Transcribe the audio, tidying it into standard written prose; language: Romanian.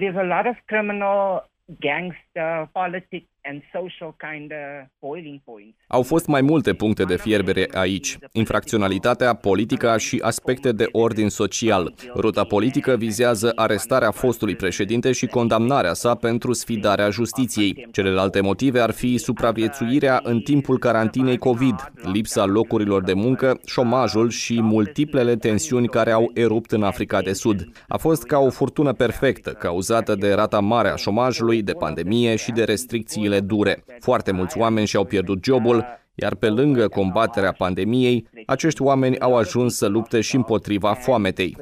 there's a lot of criminal, gangster, politics and social kind of boiling points. Au fost mai multe puncte de fierbere aici. Infracționalitatea, politica și aspecte de ordin social. Ruta politică vizează arestarea fostului președinte și condamnarea sa pentru sfidarea justiției. Celelalte motive ar fi supraviețuirea în timpul carantinei COVID, lipsa locurilor de muncă, șomajul și multiplele tensiuni care au erupt în Africa de Sud. A fost ca o furtună perfectă, cauzată de rata mare a șomajului, de pandemie și de restricțiile dure. Foarte mulți oameni și-au pierdut jobul, iar pe lângă combaterea pandemiei, acești oameni au ajuns să lupte și împotriva foametei.